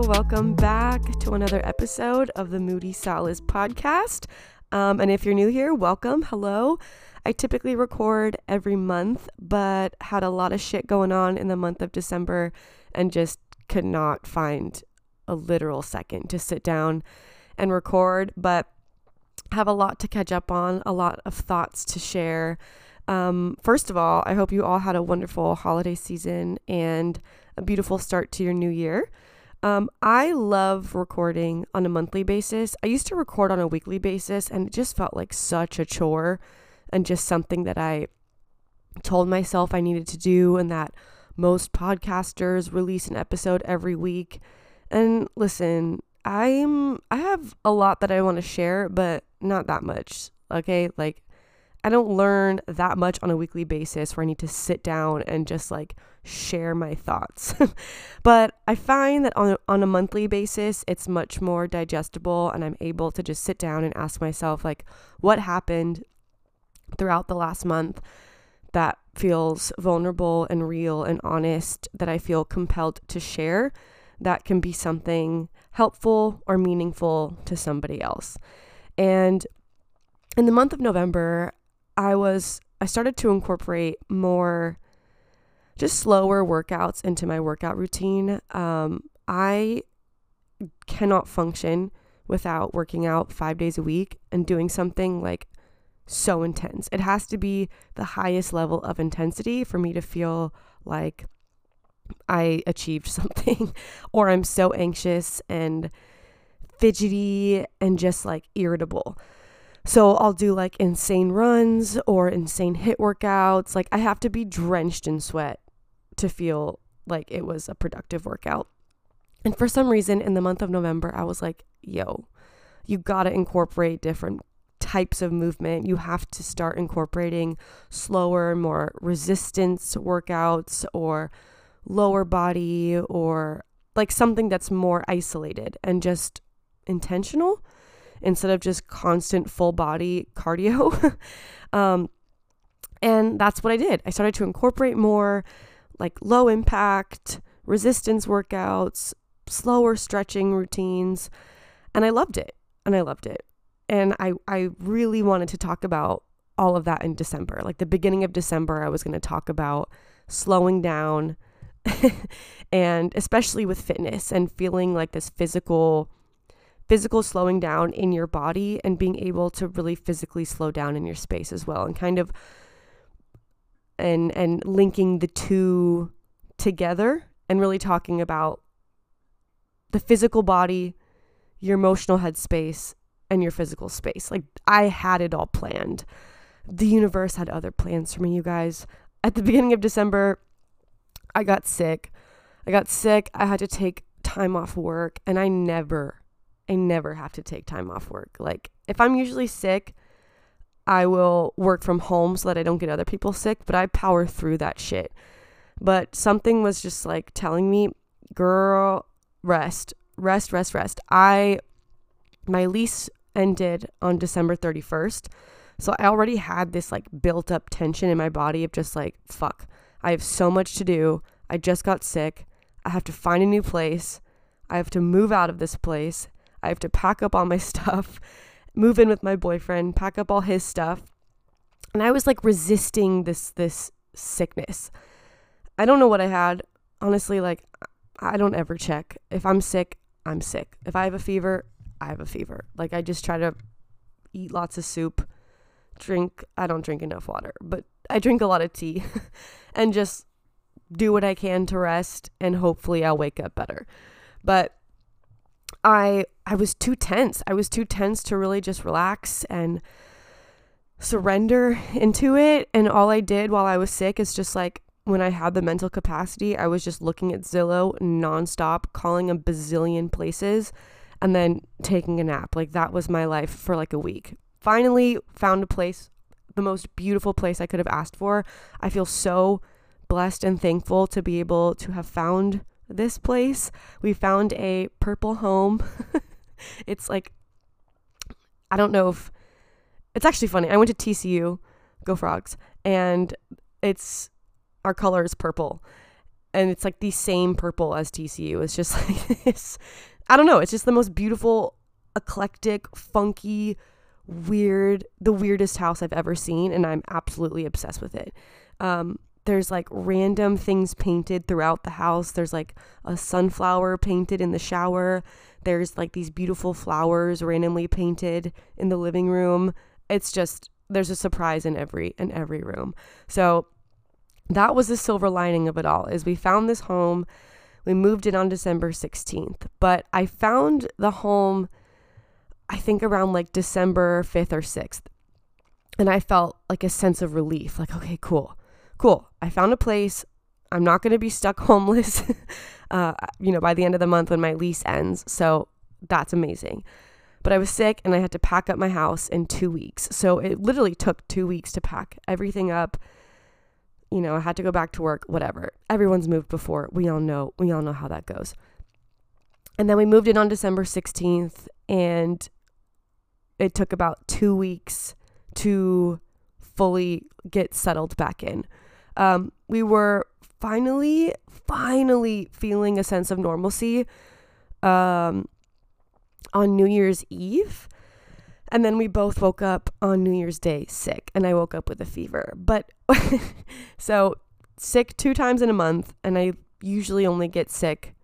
welcome back to another episode of the Moody Solace podcast. And if you're new here, welcome. Hello. I typically record every month, but had a lot of shit going on in the month of December and just could not find a literal second to sit down and record, but have a lot to catch up on, a lot of thoughts to share. First of all, I hope you all had a wonderful holiday season and a beautiful start to your new year. I love recording on a monthly basis. I used to record on a weekly basis and it just felt like such a chore and just something that I told myself I needed to do, and that most podcasters release an episode every week. And listen, I have a lot that I want to share, but not that much. Okay. Like, I don't learn that much on a weekly basis where I need to sit down and just like share my thoughts. But I find that on a monthly basis, it's much more digestible, and I'm able to just sit down and ask myself, like, what happened throughout the last month that feels vulnerable and real and honest, that I feel compelled to share, that can be something helpful or meaningful to somebody else. And in the month of November, I started to incorporate more just slower workouts into my workout routine. I cannot function without working out 5 days a week and doing something like so intense. It has to be the highest level of intensity for me to feel like I achieved something, or I'm so anxious and fidgety and just like irritable. So I'll do like insane runs or insane HIIT workouts. Like, I have to be drenched in sweat to feel like it was a productive workout. And for some reason in the month of November, I was like, yo, you got to incorporate different types of movement. You have to start incorporating slower, more resistance workouts or lower body, or like something that's more isolated and just intentional instead of just constant full body cardio. And that's what I did. I started to incorporate more like low impact resistance workouts, slower stretching routines, and I loved it. And I really wanted to talk about all of that in December. Like, the beginning of December, I was going to talk about slowing down and especially with fitness and feeling like this physical slowing down in your body and being able to really physically slow down in your space as well, and kind of and linking the two together and really talking about the physical body, your emotional headspace, and your physical space. Like, I had it all planned. The universe had other plans for me, you guys. At the beginning of December, I got sick. I had to take time off work, and I never have to take time off work. Like, if I'm usually sick, I will work from home so that I don't get other people sick, but I power through that shit. But something was just like telling me, girl, rest. My lease ended on December 31st. So I already had this like built up tension in my body of just like, fuck, I have so much to do. I just got sick. I have to find a new place. I have to move out of this place. I have to pack up all my stuff, move in with my boyfriend, pack up all his stuff. And I was like resisting this sickness. I don't know what I had. Honestly, like, I don't ever check. If I'm sick, I'm sick. If I have a fever, I have a fever. Like, I just try to eat lots of soup, I don't drink enough water, but I drink a lot of tea and just do what I can to rest, and hopefully I'll wake up better. But I was too tense. I was too tense to really just relax and surrender into it. And all I did while I was sick is just like, when I had the mental capacity, I was just looking at Zillow nonstop, calling a bazillion places, and then taking a nap. Like, that was my life for like a week. Finally found a place, the most beautiful place I could have asked for. I feel so blessed and thankful to be able to have found this place. We found a purple home. It's like, I don't know if it's actually funny. I went to TCU, go Frogs, and our color is purple. And it's like the same purple as TCU. It's just like this, I don't know. It's just the most beautiful, eclectic, funky, weird, the weirdest house I've ever seen. And I'm absolutely obsessed with it. There's like random things painted throughout the house. There's like a sunflower painted in the shower. There's like these beautiful flowers randomly painted in the living room. It's just, there's a surprise in every room. So that was the silver lining of it all, is we found this home. We moved in on December 16th, but I found the home, I think around like December 5th or 6th. And I felt like a sense of relief, like, okay, cool. I found a place. I'm not going to be stuck homeless, by the end of the month when my lease ends. So that's amazing. But I was sick and I had to pack up my house in 2 weeks. So it literally took 2 weeks to pack everything up. I had to go back to work, whatever. Everyone's moved before. We all know how that goes. And then we moved in on December 16th, and it took about 2 weeks to fully get settled back in. We were finally feeling a sense of normalcy on New Year's Eve. And then we both woke up on New Year's Day sick, and I woke up with a fever. But so sick 2 times in a month, and I usually only get sick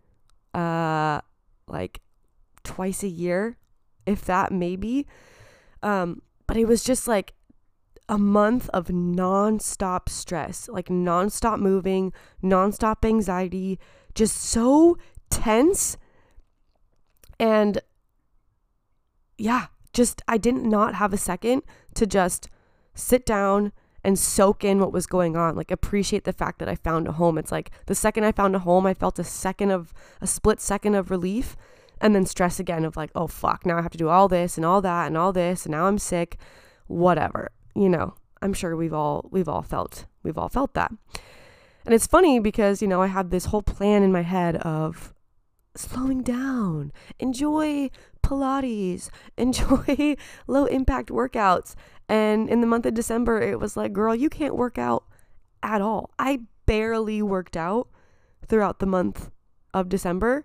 like twice a year, if that, maybe. But it was just like a month of nonstop stress, like nonstop moving, nonstop anxiety, just so tense. And yeah, I did not have a second to just sit down and soak in what was going on, like appreciate the fact that I found a home. It's like the second I found a home, I felt a split second of relief, and then stress again of like, oh fuck, now I have to do all this and all that and all this, and now I'm sick, whatever. I'm sure we've all felt that. And it's funny because, I have this whole plan in my head of slowing down, enjoy Pilates, enjoy low impact workouts. And in the month of December, it was like, girl, you can't work out at all. I barely worked out throughout the month of December.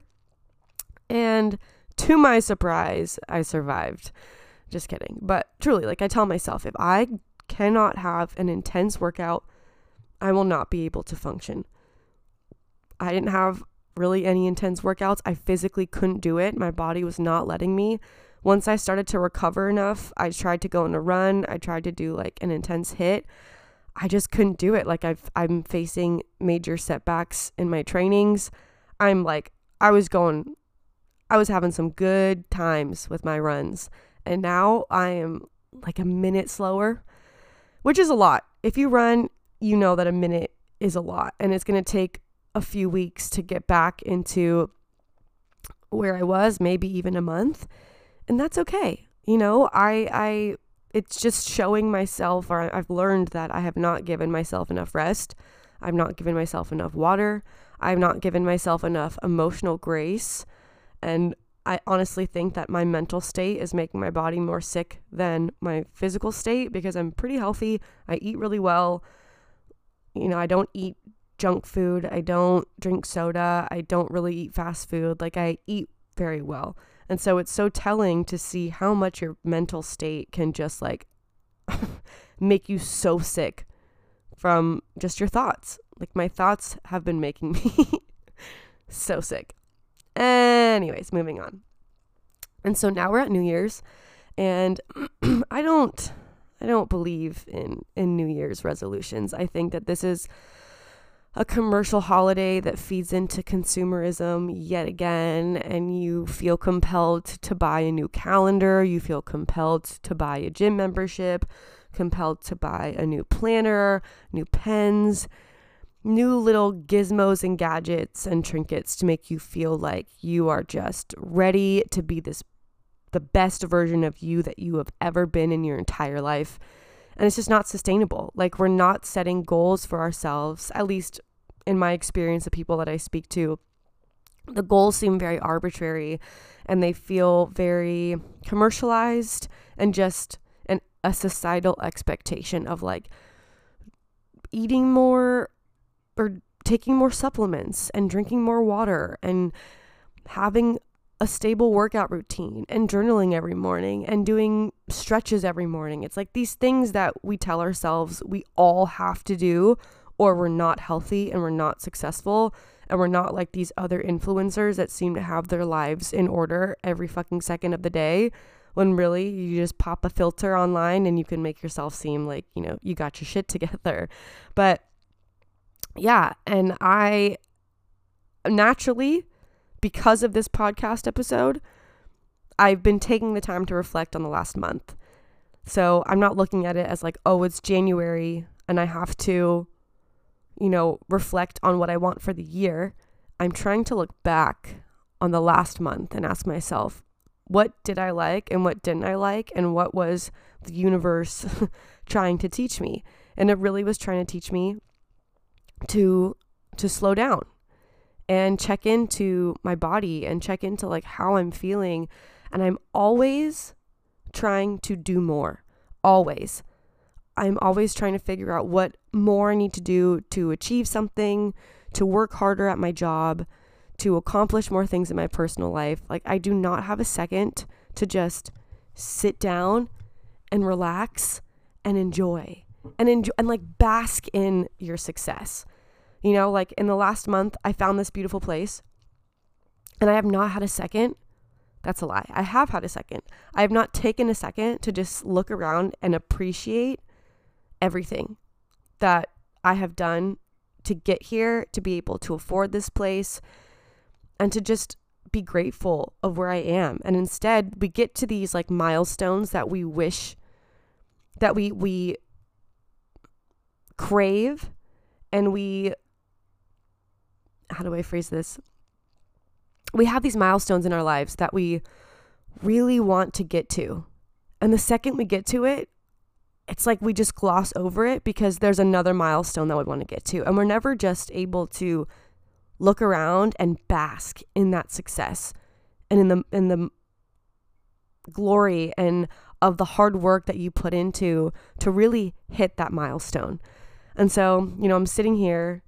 And to my surprise, I survived. Just kidding. But truly, like I tell myself, if I cannot have an intense workout, I will not be able to function. I didn't have really any intense workouts. I physically couldn't do it. My body was not letting me. Once I started to recover enough, I tried to go on a run. I tried to do like an intense HIIT. I just couldn't do it. Like I'm facing major setbacks in my trainings. I was having some good times with my runs. And now I am like a minute slower, which is a lot. If you run, you know that a minute is a lot. And it's going to take a few weeks to get back into where I was, maybe even a month. And that's okay. It's just showing myself, or I've learned that I have not given myself enough rest. I've not given myself enough water. I've not given myself enough emotional grace. And I honestly think that my mental state is making my body more sick than my physical state, because I'm pretty healthy. I eat really well. I don't eat junk food. I don't drink soda. I don't really eat fast food. Like I eat very well. And so it's so telling to see how much your mental state can just like make you so sick from just your thoughts. Like my thoughts have been making me so sick. Anyways, moving on. And so now we're at New Year's, and I don't believe in New Year's resolutions. I think that this is a commercial holiday that feeds into consumerism yet again, and you feel compelled to buy a new calendar, you feel compelled to buy a gym membership, compelled to buy a new planner, new pens, new little gizmos and gadgets and trinkets to make you feel like you are just ready to be the best version of you that you have ever been in your entire life. And it's just not sustainable. Like we're not setting goals for ourselves, at least in my experience, the people that I speak to. The goals seem very arbitrary, and they feel very commercialized and just a societal expectation of like eating more or taking more supplements and drinking more water and having a stable workout routine and journaling every morning and doing stretches every morning. It's like these things that we tell ourselves we all have to do, or we're not healthy and we're not successful and we're not like these other influencers that seem to have their lives in order every fucking second of the day, when really you just pop a filter online and you can make yourself seem like, you know, you got your shit together. But yeah, and I naturally, because of this podcast episode, I've been taking the time to reflect on the last month. So I'm not looking at it as like, oh, it's January and I have to, you know, reflect on what I want for the year. I'm trying to look back on the last month and ask myself, what did I like and what didn't I like, and what was the universe trying to teach me? And it really was trying to teach me to slow down and check into my body and check into like how I'm feeling. And I'm always trying to do more. Always. I'm always trying to figure out what more I need to do to achieve something, to work harder at my job, to accomplish more things in my personal life. Like, I do not have a second to just sit down and relax and enjoy and like bask in your success. You know, like in the last month, I found this beautiful place and I have not had a second. That's a lie. I have had a second. I have not taken a second to just look around and appreciate everything that I have done to get here, to be able to afford this place, and to just be grateful of where I am. And instead, we get to these like milestones that we wish, that we crave, and we, how do I phrase this? We have these milestones in our lives that we really want to get to. And the second we get to it, it's like we just gloss over it because there's another milestone that we want to get to. And we're never just able to look around and bask in that success and in the glory and of the hard work that you put into to really hit that milestone. And so, you know, I'm sitting here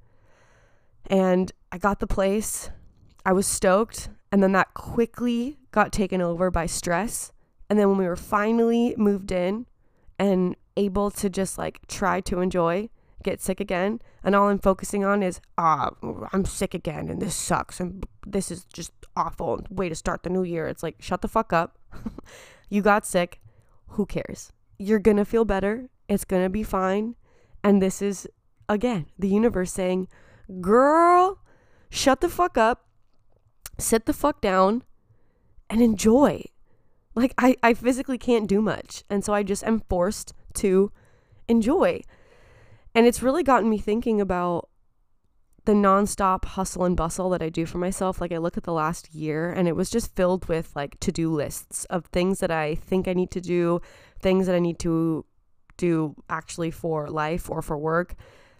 and I got the place. I was stoked. And then that quickly got taken over by stress. And then when we were finally moved in and able to just like try to enjoy, get sick again, and all I'm focusing on is, I'm sick again and this sucks and this is just awful, way to start the new year. It's like, shut the fuck up. You got sick. Who cares? You're gonna feel better. It's gonna be fine. And this is, again, the universe saying, girl, shut the fuck up, sit the fuck down and enjoy. Like, I physically can't do much. And so I just am forced to enjoy. And it's really gotten me thinking about the nonstop hustle and bustle that I do for myself. Like, I look at the last year and it was just filled with like to-do lists of things that I think I need to do, things that I need to do actually for life or for work.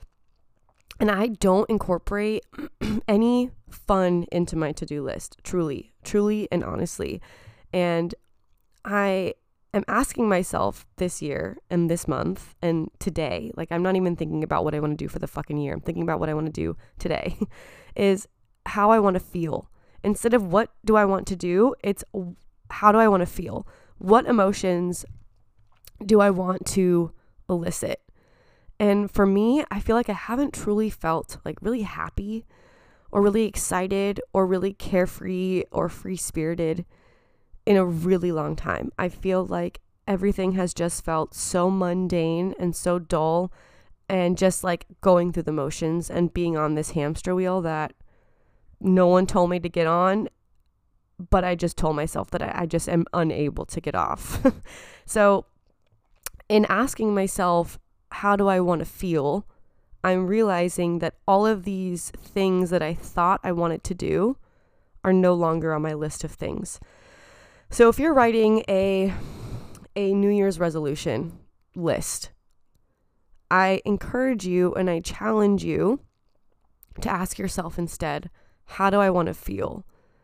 And I don't incorporate any fun into my to-do list, truly and honestly. And I am asking myself this year and this month and today, like, I'm not even thinking about what I want to do for the fucking year. I'm thinking about what I want to do today is how I want to feel. Instead of what do I want to do, it's how do I want to feel? What emotions do I want to elicit? And for me, I feel like I haven't truly felt like really happy or really excited or really carefree or free-spirited in a really long time. I feel like everything has just felt so mundane and so dull and just like going through the motions and being on this hamster wheel that no one told me to get on, but I just told myself that I just am unable to get off. So in asking myself, how do I want to feel? I'm realizing that all of these things that I thought I wanted to do are no longer on my list of things. So if you're writing a New Year's resolution list, I encourage you and I challenge you to ask yourself instead, how do I want to feel?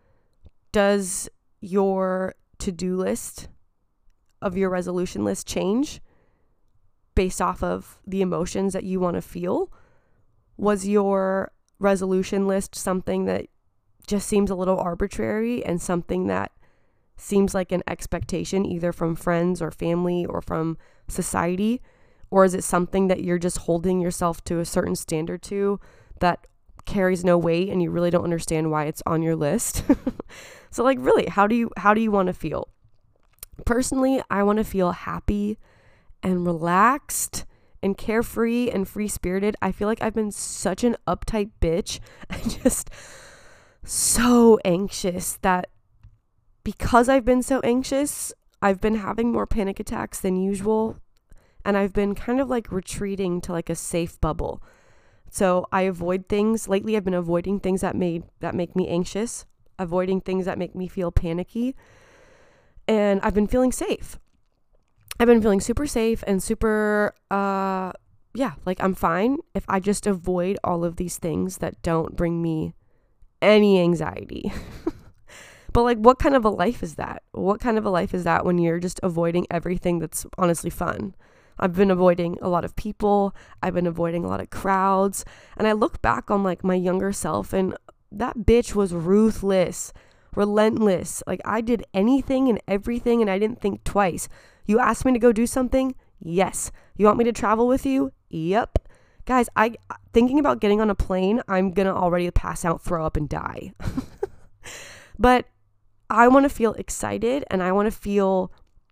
Does your to-do list of your resolution list change based off of the emotions that you want to feel? Was your resolution list something that just seems a little arbitrary and something that seems like an expectation either from friends or family or from society? Or is it something that you're just holding yourself to a certain standard to that carries no weight and you really don't understand why it's on your list? So like, really, how do you want to feel? Personally, I want to feel happy and relaxed and carefree and free-spirited. I feel like I've been such an uptight bitch and just so anxious that because I've been so anxious, I've been having more panic attacks than usual, and I've been kind of like retreating to like a safe bubble. So I avoid things. Lately, I've been avoiding things that make me anxious, avoiding things that make me feel panicky, and I've been feeling safe. I've been feeling super safe and super, like I'm fine if I just avoid all of these things that don't bring me any anxiety. But like, what kind of a life is that? What kind of a life is that when you're just avoiding everything that's honestly fun? I've been avoiding a lot of people. I've been avoiding a lot of crowds. And I look back on like my younger self, and that bitch was ruthless, relentless. Like, I did anything and everything and I didn't think twice. You asked me to go do something? Yes. You want me to travel with you? Yep. Guys, thinking about getting on a plane, I'm going to already pass out, throw up, and die. But I want to feel excited, and I want to feel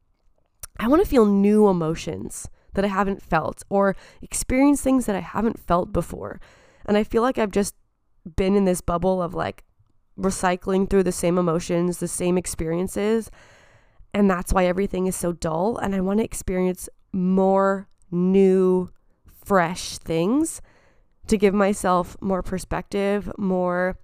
new emotions that I haven't felt, or experience things that I haven't felt before. And I feel like I've just been in this bubble of like recycling through the same emotions, the same experiences. And that's why everything is so dull. And I want to experience more new, fresh things to give myself more perspective, more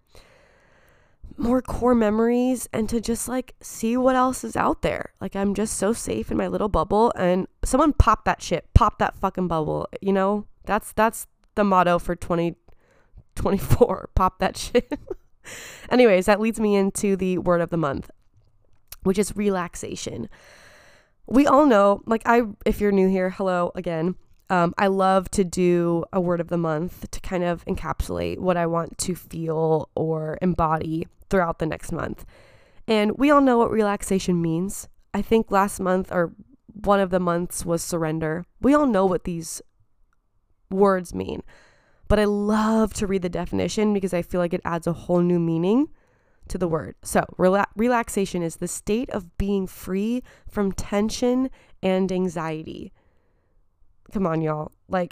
core memories, and to just like see what else is out there. Like, I'm just so safe in my little bubble, and someone pop that fucking bubble. You know, that's the motto for 2024. Pop that shit. Anyways, that leads me into the word of the month, which is relaxation. We all know, like, if you're new here, hello again. I love to do a word of the month to kind of encapsulate what I want to feel or embody throughout the next month. And we all know what relaxation means. I think last month, or one of the months, was surrender. We all know what these words mean, but I love to read the definition because I feel like it adds a whole new meaning to the word. So relaxation is the state of being free from tension and anxiety. Come on, y'all. Like,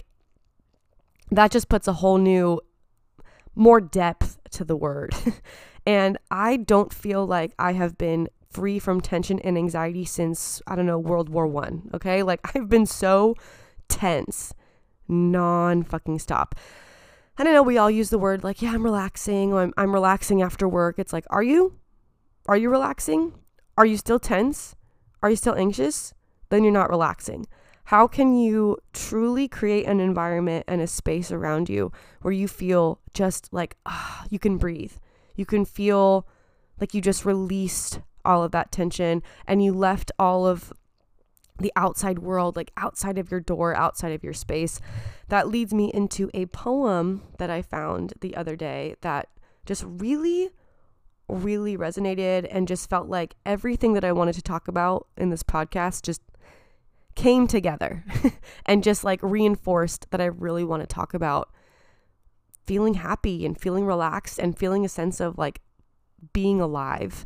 that just puts a whole new, more depth to the word. And I don't feel like I have been free from tension and anxiety since, I don't know, World War I. Okay. Like, I've been so tense, non-fucking stop. And I know we all use the word like, yeah, I'm relaxing. Or I'm relaxing after work. It's like, are you relaxing? Are you still tense? Are you still anxious? Then you're not relaxing. How can you truly create an environment and a space around you where you feel just like, you can breathe. You can feel like you just released all of that tension and you left all of the outside world, like outside of your door, outside of your space. That leads me into a poem that I found the other day that just really, really resonated and just felt like everything that I wanted to talk about in this podcast just came together and just like reinforced that I really want to talk about feeling happy and feeling relaxed and feeling a sense of like being alive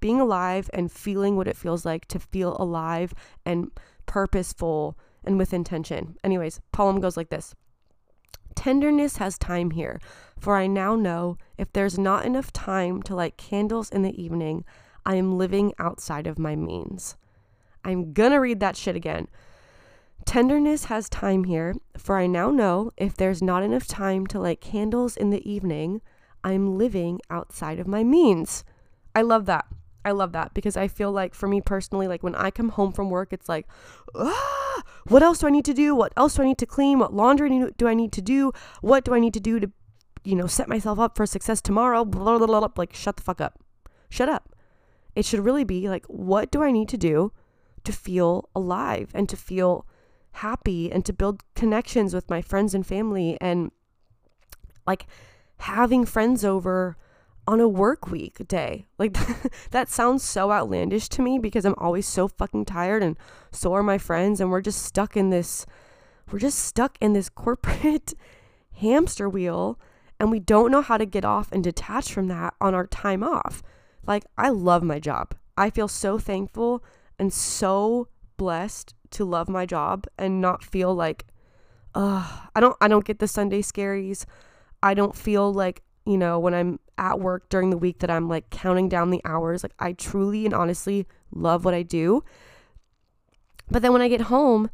and feeling what it feels like to feel alive and purposeful and with intention. Anyways, poem goes like this. Tenderness has time here, for I now know if there's not enough time to light candles in the evening, I am living outside of my means. I'm gonna read that shit again. Tenderness has time here, for I now know if there's not enough time to light candles in the evening, I'm living outside of my means. I love that. I love that because I feel like for me personally, like when I come home from work, it's like, what else do I need to do? What else do I need to clean? What laundry do I need to do? What do I need to do to, set myself up for success tomorrow? Blah, blah, blah, blah. Like, shut the fuck up. Shut up. It should really be like, what do I need to do to feel alive and to feel happy and to build connections with my friends and family and like having friends over on a work week day. Like that sounds so outlandish to me because I'm always so fucking tired, and so are my friends, and we're just stuck in this corporate hamster wheel, and we don't know how to get off and detach from that on our time off. Like, I love my job. I feel so thankful and so blessed to love my job and not feel like, I don't get the Sunday scaries. I don't feel like, when I'm at work during the week that I'm like counting down the hours. Like, I truly and honestly love what I do. But then when I get home,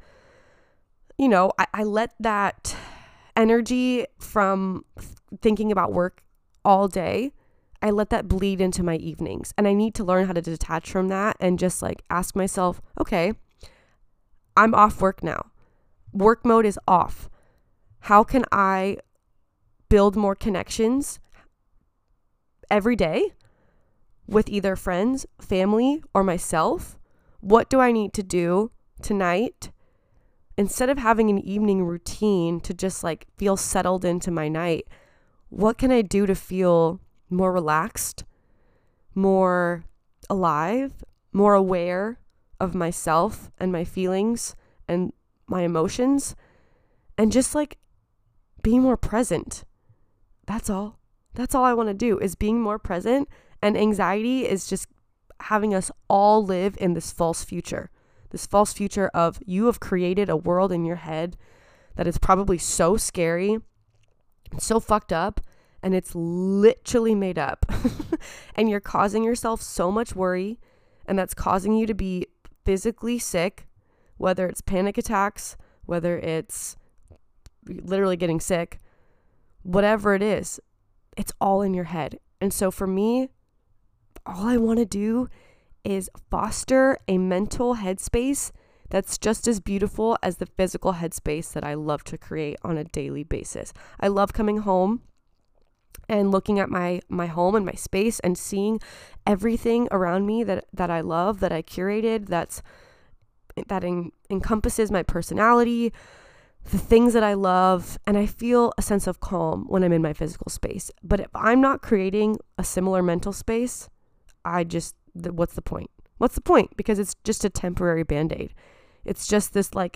I let that energy from thinking about work all day, I let that bleed into my evenings. And I need to learn how to detach from that and just like ask myself, okay, I'm off work now. Work mode is off. How can I build more connections every day with either friends, family, or myself? What do I need to do tonight instead of having an evening routine to just like feel settled into my night? What can I do to feel more relaxed, more alive, more aware of myself and my feelings and my emotions, and just like being more present? That's all I want to do, is being more present. And anxiety is just having us all live in this false future of you have created a world in your head that is probably so scary, so fucked up, and it's literally made up. And you're causing yourself so much worry, and that's causing you to be physically sick, whether it's panic attacks, whether it's literally getting sick, whatever it is, it's all in your head. And so for me, all I want to do is foster a mental headspace that's just as beautiful as the physical headspace that I love to create on a daily basis. I love coming home and looking at my home and my space and seeing everything around me that I love, that I curated, that encompasses my personality, the things that I love, and I feel a sense of calm when I'm in my physical space. But if I'm not creating a similar mental space, what's the point? What's the point? Because it's just a temporary Band-Aid. It's just this like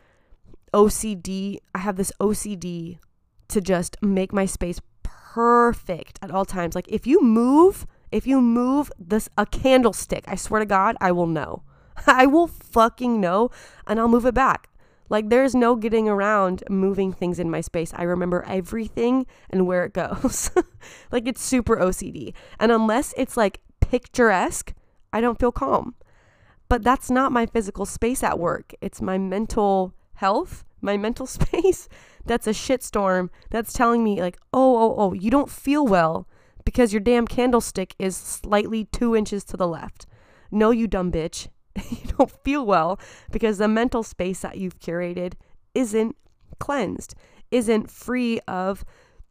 OCD. I have this OCD to just make my space perfect at all times. Like if you move a candlestick, I swear to God, I will know. I will fucking know, and I'll move it back. Like there's no getting around moving things in my space. I remember everything and where it goes. Like it's super OCD. And unless it's like picturesque, I don't feel calm. But that's not my physical space at work. It's my mental health, my mental space. That's a shitstorm that's telling me like, oh, you don't feel well because your damn candlestick is slightly 2 inches to the left. No, you dumb bitch. You don't feel well because the mental space that you've curated isn't cleansed, isn't free of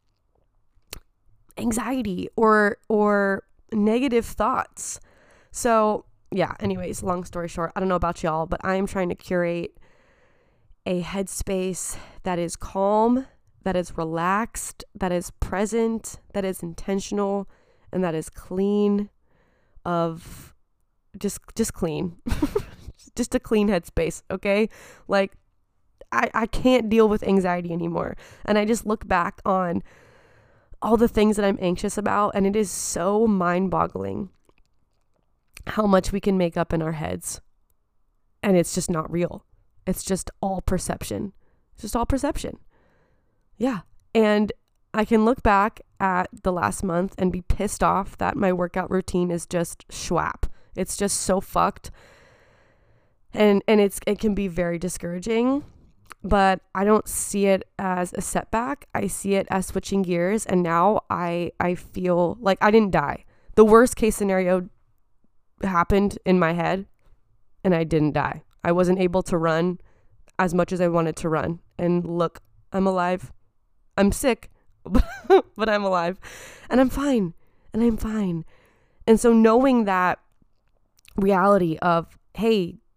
anxiety or negative thoughts. So yeah, anyways, long story short, I don't know about y'all, but I am trying to curate a headspace that is calm, that is relaxed, that is present, that is intentional, and that is clean of just clean. Just a clean headspace, okay? Like I can't deal with anxiety anymore. And I just look back on all the things that I'm anxious about, and it is so mind-boggling how much we can make up in our heads. And it's just not real. It's just all perception. It's just all perception. Yeah. And I can look back at the last month and be pissed off that my workout routine is just schwap. It's just so fucked. And it can be very discouraging, but I don't see it as a setback. I see it as switching gears. And now I feel like I didn't die. The worst case scenario happened in my head and I didn't die. I wasn't able to run as much as I wanted to run. And look, I'm alive. I'm sick, but I'm alive and I'm fine. And I'm fine. And so knowing that reality of, hey,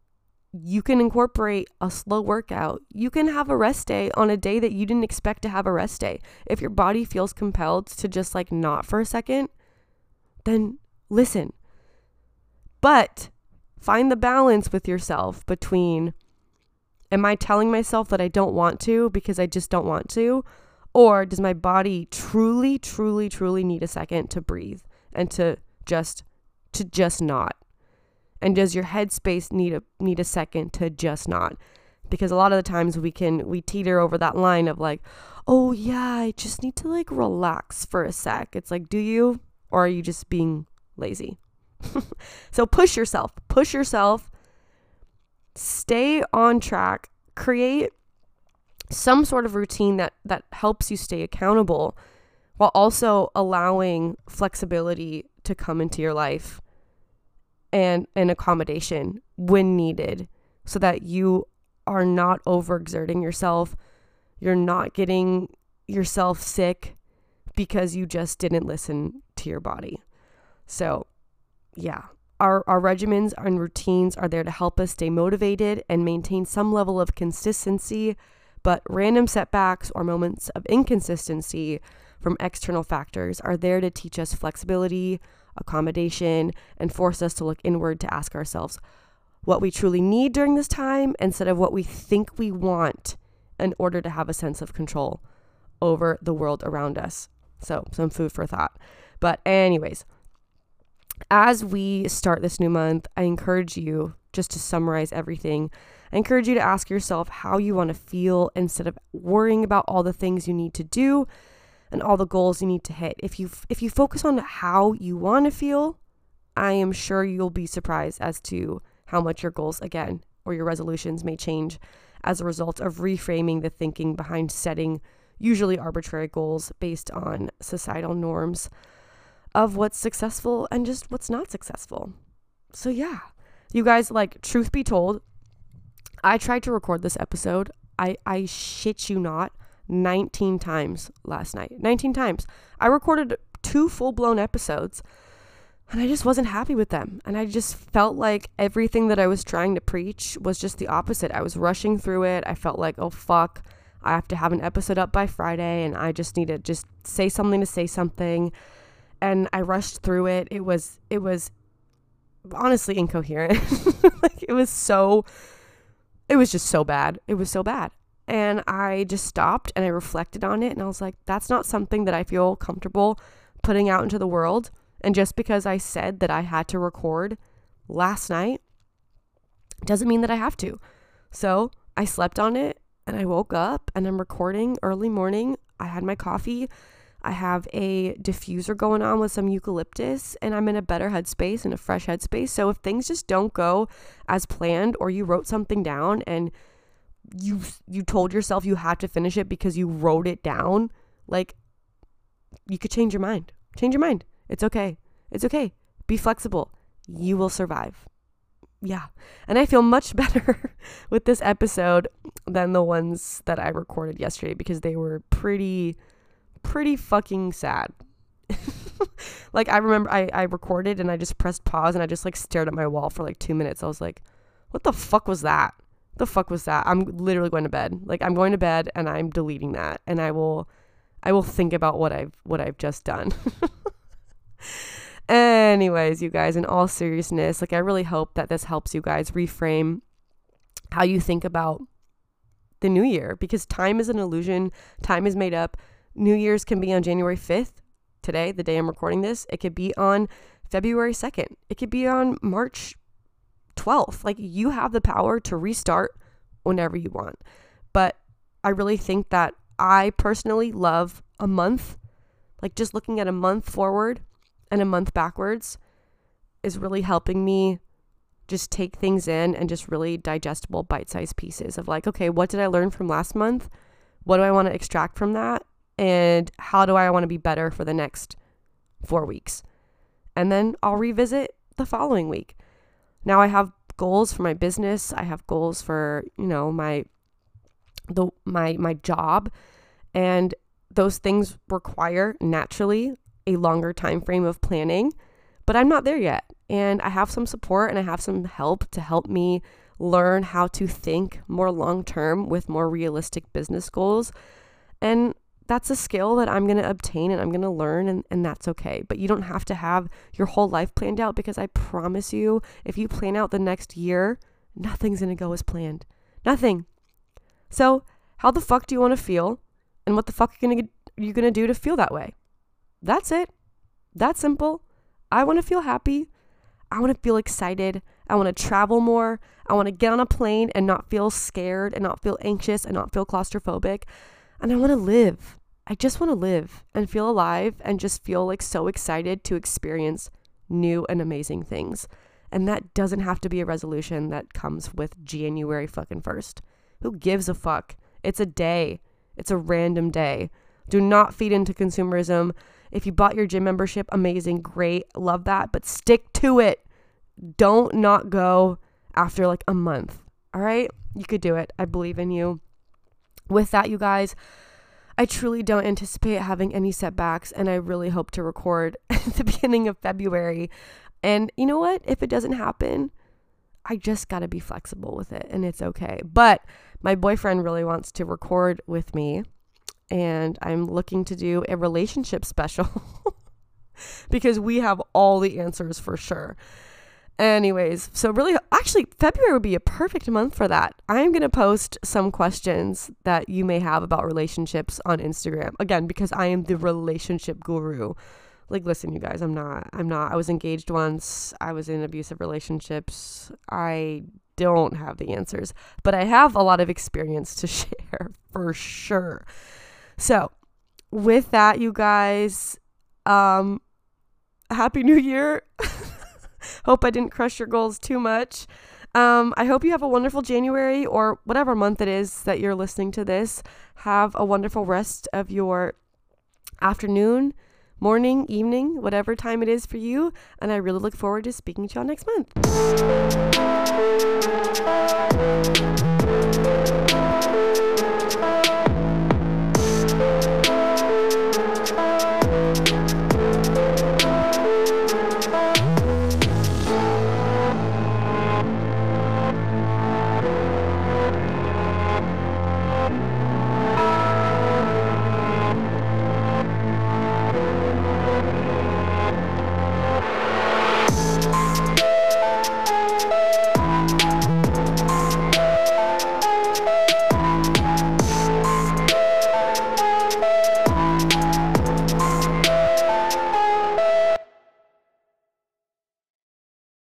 you can incorporate a slow workout. You can have a rest day on a day that you didn't expect to have a rest day. If your body feels compelled to just like not for a second, then listen. But find the balance with yourself between, am I telling myself that I don't want to because I just don't want to? Or does my body truly, truly, truly need a second to breathe and to just not? And does your headspace need a second to just not? Because a lot of the times we teeter over that line of like, oh yeah, I just need to like relax for a sec. It's like, do you? Or are you just being lazy? So push yourself, stay on track, create some sort of routine that helps you stay accountable while also allowing flexibility to come into your life and an accommodation when needed, so that you are not overexerting yourself. You're not getting yourself sick because you just didn't listen to your body. So yeah, our regimens and routines are there to help us stay motivated and maintain some level of consistency, but random setbacks or moments of inconsistency from external factors are there to teach us flexibility, accommodation, and force us to look inward to ask ourselves what we truly need during this time instead of what we think we want in order to have a sense of control over the world around us. So some food for thought. But anyways, as we start this new month, I encourage you, just to summarize everything, I encourage you to ask yourself how you want to feel instead of worrying about all the things you need to do and all the goals you need to hit. If you focus on how you want to feel, I am sure you'll be surprised as to how much your goals, again, or your resolutions may change as a result of reframing the thinking behind setting usually arbitrary goals based on societal norms of what's successful and just what's not successful. So yeah, you guys, like, truth be told, I tried to record this episode. I shit you not, 19 times last night. 19 times. I recorded 2 full-blown episodes and I just wasn't happy with them. And I just felt like everything that I was trying to preach was just the opposite. I was rushing through it. I felt like, oh fuck, I have to have an episode up by Friday and I just need to just say something to say something. And I rushed through it. It was honestly incoherent. Like, it was just so bad. It was so bad. And I just stopped and I reflected on it and I was like, that's not something that I feel comfortable putting out into the world. And just because I said that I had to record last night doesn't mean that I have to. So I slept on it and I woke up and I'm recording early morning. I had my coffee. I have a diffuser going on with some eucalyptus and I'm in a better headspace and a fresh headspace. So if things just don't go as planned, or you wrote something down and you told yourself you had to finish it because you wrote it down, like, you could change your mind. Change your mind. It's okay. It's okay. Be flexible. You will survive. Yeah. And I feel much better with this episode than the ones that I recorded yesterday because they were pretty fucking sad. Like, I remember I recorded and I just pressed pause and I just like stared at my wall for like 2 minutes. I was like, what the fuck was that? The fuck was that? I'm literally going to bed. Like, I'm going to bed and I'm deleting that and I will think about what I've just done. Anyways, you guys, in all seriousness, like, I really hope that this helps you guys reframe how you think about the new year, because time is an illusion. Time is made up. New Year's can be on January 5th, today, the day I'm recording this. It could be on February 2nd. It could be on March 12th. Like, you have the power to restart whenever you want. But I really think that I personally love a month. Like, just looking at a month forward and a month backwards is really helping me just take things in and just really digestible bite-sized pieces of like, okay, what did I learn from last month? What do I want to extract from that? And how do I want to be better for the next 4 weeks? And then I'll revisit the following week. Now I have goals for my business. I have goals for, you know, my job, and those things require naturally a longer time frame of planning, but I'm not there yet. And I have some support and I have some help to help me learn how to think more long-term with more realistic business goals. And that's a skill that I'm going to obtain and I'm going to learn, and that's okay. But you don't have to have your whole life planned out, because I promise you, if you plan out the next year, nothing's going to go as planned. Nothing. So how the fuck do you want to feel? And what the fuck are you going to do to feel that way? That's it. That's simple. I want to feel happy. I want to feel excited. I want to travel more. I want to get on a plane and not feel scared and not feel anxious and not feel claustrophobic. And I want to live. I just want to live and feel alive and just feel like so excited to experience new and amazing things. And that doesn't have to be a resolution that comes with January fucking 1st. Who gives a fuck? It's a day. It's a random day. Do not feed into consumerism. If you bought your gym membership, amazing, great, love that, but stick to it. Don't not go after like a month. All right? You could do it. I believe in you. With that, you guys, I truly don't anticipate having any setbacks, and I really hope to record at the beginning of February. And you know what? If it doesn't happen, I just got to be flexible with it, and it's okay. But my boyfriend really wants to record with me, and I'm looking to do a relationship special because we have all the answers for sure. Anyways, so really, actually, February would be a perfect month for that. I'm going to post some questions that you may have about relationships on Instagram. Again, because I am the relationship guru. Like, listen, you guys, I'm not. I was engaged once. I was in abusive relationships. I don't have the answers, but I have a lot of experience to share for sure. So with that, you guys, Happy New Year. Hope I didn't crush your goals too much. I hope you have a wonderful January, or whatever month it is that you're listening to this. Have a wonderful rest of your afternoon, morning, evening, whatever time it is for you. And I really look forward to speaking to y'all next month.